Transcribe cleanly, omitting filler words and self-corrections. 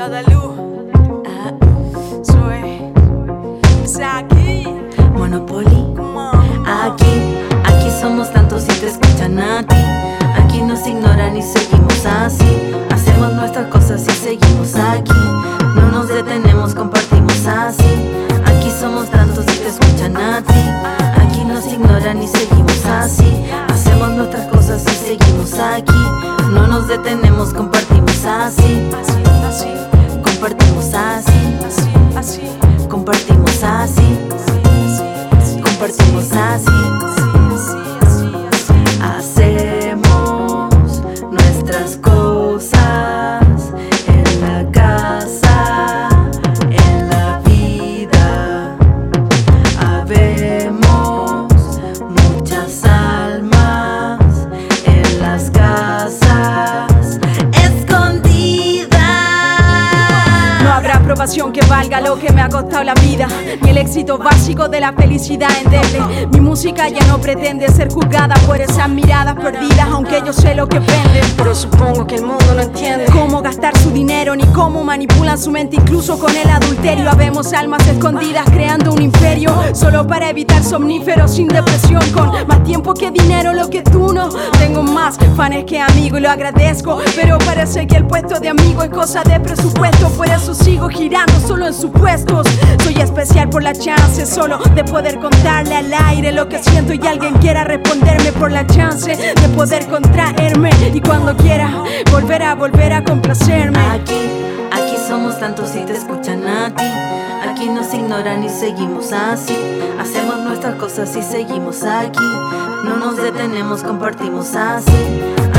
Guadalupe, soy aquí, Monopoly. Aquí somos tantos y te escuchan a ti. Aquí nos ignoran y seguimos así. Hacemos nuestras cosas y seguimos aquí. No nos detenemos, compartimos así. Aquí somos tantos y te escuchan a ti. Aquí nos ignoran y seguimos así. Hacemos nuestras cosas y seguimos aquí. No nos detenemos, compartimos así. Compartimos así. Compartimos así. Compartimos así. Hacemos nuestras cosas en la casa, en la vida. Habemos muchas almas en las casas escondidas. No habrá aprobación que valga lo que me ha costado la vida, ni el éxito básico de la felicidad endeble. Mi música ya no pretende ser juzgada por esas miradas perdidas, aunque yo sé lo que venden. Pero supongo que el mundo no entiende cómo gastar su dinero, ni cómo manipulan su mente, incluso con el adulterio. Habemos almas escondidas creando un imperio, solo para evitar somníferos sin depresión. Con más tiempo que dinero, lo que tú no. Tengo más fans que amigos y lo agradezco, pero parece que el puesto de amigo es cosa de presupuesto. Por eso sigo girando solo en supuestos. Soy especial por la chance solo de poder contarle al aire lo que siento, y alguien quiera responderme por la chance de poder contraerme, y cuando quiera volver a complacerme. Aquí somos tantos y te escuchan a ti. Aquí nos ignoran y seguimos así. Hacemos nuestras cosas y seguimos aquí. No nos detenemos, compartimos así.